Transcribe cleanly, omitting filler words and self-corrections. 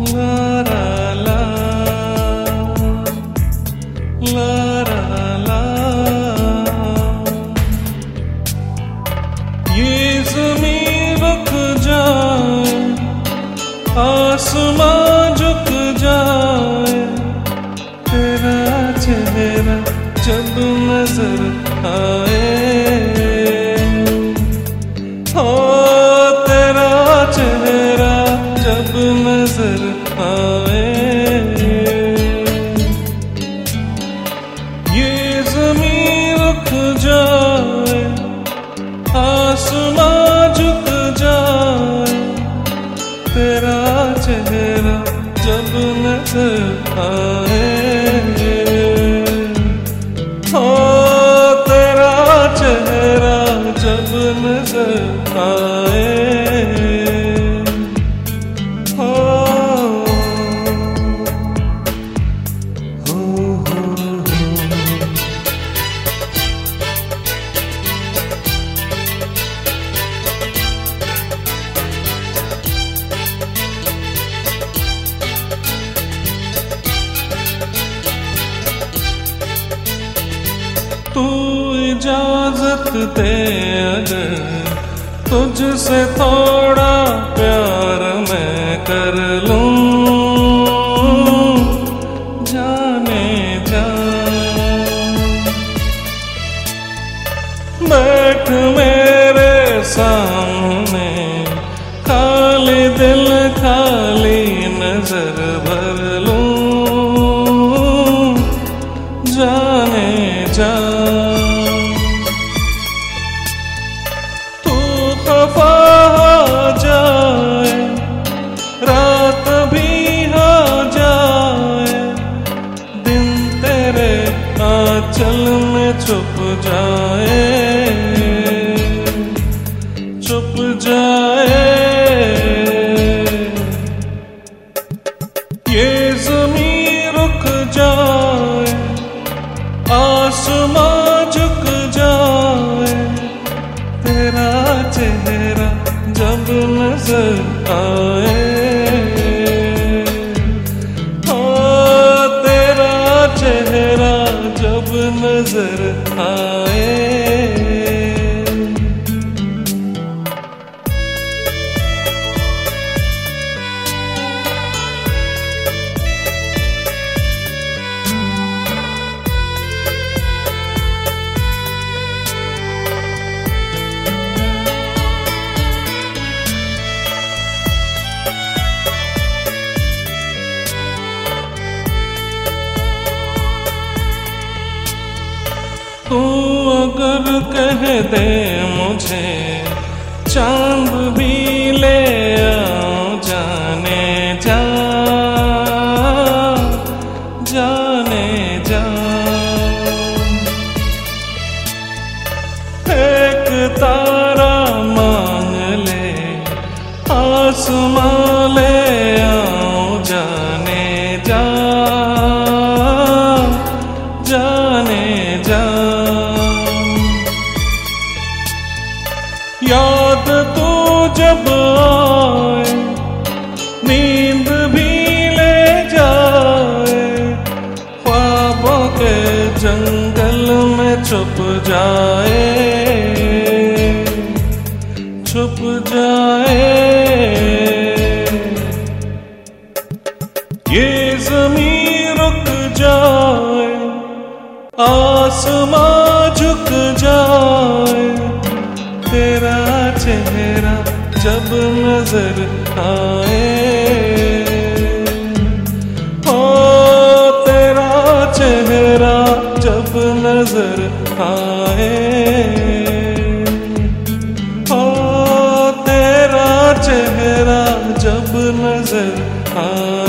ला ला ला ला ला ला। ये ज़मीं रुक जाए, आसमां झुक जाए, तेरा चेहरा जब नजर आए, हो तेरा चेहरा जब नजर आए। ये ज़मीं रुक जाए, आसमां झुक जाए, तेरा चेहरा जब नजर आए, हो तेरा चेहरा जब नजर आए, हो तू इजाजत दे अगर तुझसे थोड़ा प्यार मैं कर लूं, जाने जा बैठ मेरे सामने, खाली दिल खाली नजर भर लूं, जाने जा। तू खफा हो जाए, रात भी हो जाए, दिन तेरे आंचल में छुप जाए, छुप जाए। ये ज़मीं रुक जाए, आसमां झुक जाए, तेरा चेहरा जब नजर आए, हो तेरा चेहरा जब नजर आए। तू अगर कह दे मुझे चांद भी ले आओ, जाने जा, जाने जा। एक तारा मांग ले, आसमां ले आओ, जाने जा, जाने जा। याद तू जब आए, नींद भी ले जाए, ख्वाबों के जंगल में छुप जाए, छुप जाए। ये ज़मीं रुक जाए, आसमां झुक जाए, तेरा चेहरा जब नजर आए, हो तेरा चेहरा जब नजर आए, हो तेरा चेहरा जब नजर आए।